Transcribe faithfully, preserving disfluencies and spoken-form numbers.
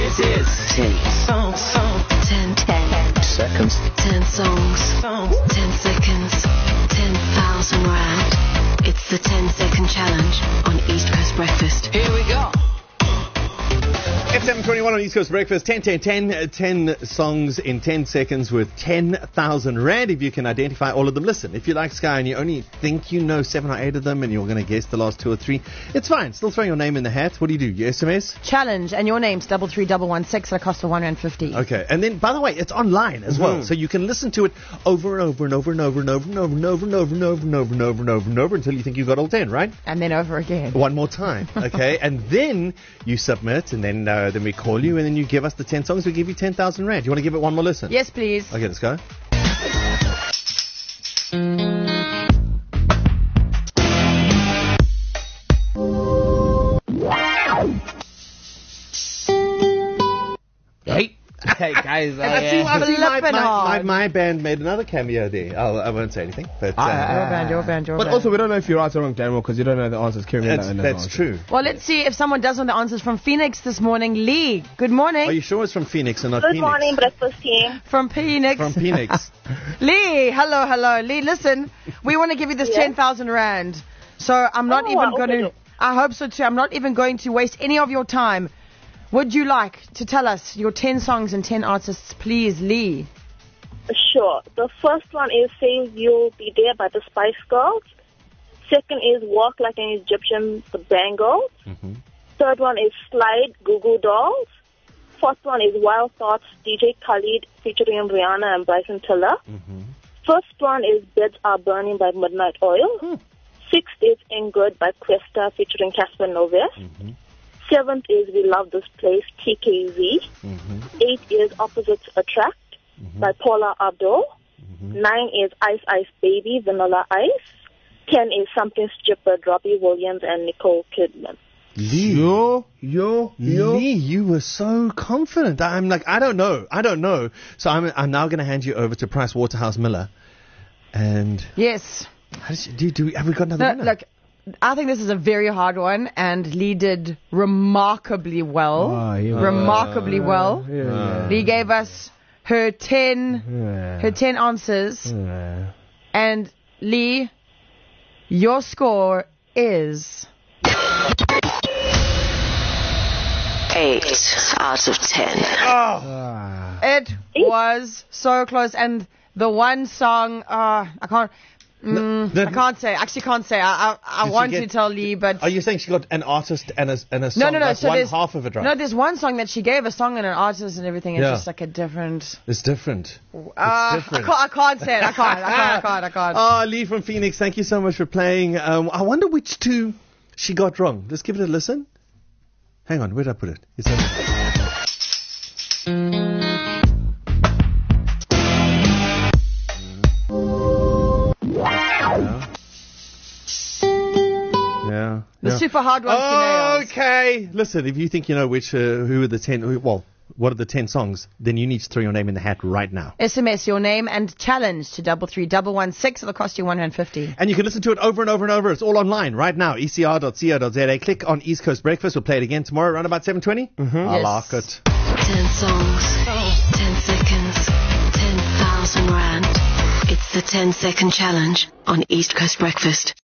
This is ten songs, ten, ten seconds, ten songs, ten seconds, ten thousand rand. It's the ten second challenge on East Coast Breakfast. Here we go. It's seven twenty-one on East Coast Breakfast. ten, ten, ten, ten songs in ten seconds with ten thousand rand. If you can identify all of them, listen, if you like Sky and you only think you know seven or eight of them and you're going to guess the last two or three, it's fine. Still throw your name in the hat. What do you do? You S M S? Challenge, and your name's double three double one six at a cost of one rand fifty. Okay, and then, by the way, it's online as well, so you can listen to it over and over and over and over and over and over and over and over and over and over and over and over and over until you think you got all ten, right? And then over again. One more time, okay? And then you submit, and then uh, then we call you, and then you give us the ten songs. We give you ten thousand rand. You want to give it one more listen? Yes, please. Okay, let's go. Hey. Hey guys, uh, I see, I see my, Flippin' my, my, hard. my band made another cameo there. I'll, I won't say anything, but uh, Ah, Your band, your band, your but band. also we don't know if you're right or wrong, Daniel, because you don't know the answers. Kieran, that's, knows the that's answers. true. Well, let's see if someone does know the answers from Phoenix this morning. Lee, good morning. Are you sure it's from Phoenix and not Good Phoenix? morning, breakfast team. From Phoenix. From Phoenix. Lee, hello, hello. Lee, listen, we want to give you this Yeah? ten thousand rand. So I'm not Oh, even I going hope to, I hope so too. I'm not even going to waste any of your time. Would you like to tell us your ten songs and ten artists, please, Lee? Sure. The first one is Say You'll Be There by the Spice Girls. Second is Walk Like an Egyptian, the Bangles. Mm-hmm. Third one is Slide, Goo Goo Dolls. Fourth one is Wild Thoughts, D J Khalid featuring Rihanna and Bryson Tiller. Mm-hmm. First one is Beds Are Burning by Midnight Oil. Hmm. Sixth is Ain't Good by Questa featuring Casper Noves. Mm-hmm. Seventh is We Love This Place, T K Z. Mm-hmm. Eight is Opposites Attract by Paula Abdul. Nine is Ice Ice Baby, Vanilla Ice. Ten is Something Stupid, Robbie Williams and Nicole Kidman. Lee, Yo, yo, yo. Lee, you were so confident. I'm like, I don't know, I don't know. So I'm, I'm now going to hand you over to Price Waterhouse Miller. And Yes. how did you, do, do, have we got another No, winner? look, I think this is a very hard one, and Lee did remarkably well. Ah, yeah. Remarkably well. Yeah, yeah. Lee gave us her ten, Yeah. her ten answers, Yeah. and Lee, your score is Eight out of ten. Ah. it was so close, and the one song, uh, I can't. Mm, the- I can't say. Actually, can't say. I I, I Did want she to get- tell Lee, but Are you saying she got an artist and a, and a song, no, no, no. like so one there's half of it right? No, there's one song that she gave a song and an artist and everything. It's Yeah. just like a different. It's different. Uh, it's I, different. can't, I can't say it. I can't. I can't. I can't. I can't. Oh, Lee from Phoenix, thank you so much for playing. Um, I wonder which two she got wrong. Let's give it a listen. Hang on, where did I put it? It's over. Yeah. The yeah. super hard one. Oh, she nails. okay. Listen, if you think you know which, uh, who are the ten, who, well, what are the ten songs, then you need to throw your name in the hat right now. S M S your name and challenge to double three double one six. It'll cost you one hundred fifty. And you can listen to it over and over and over. It's all online right now. E C R dot co dot z a. Click on East Coast Breakfast. We'll play it again tomorrow around about seven twenty. Mm-hmm. I Yes. like it. Ten songs, ten seconds, ten thousand rand. It's the ten second challenge on East Coast Breakfast.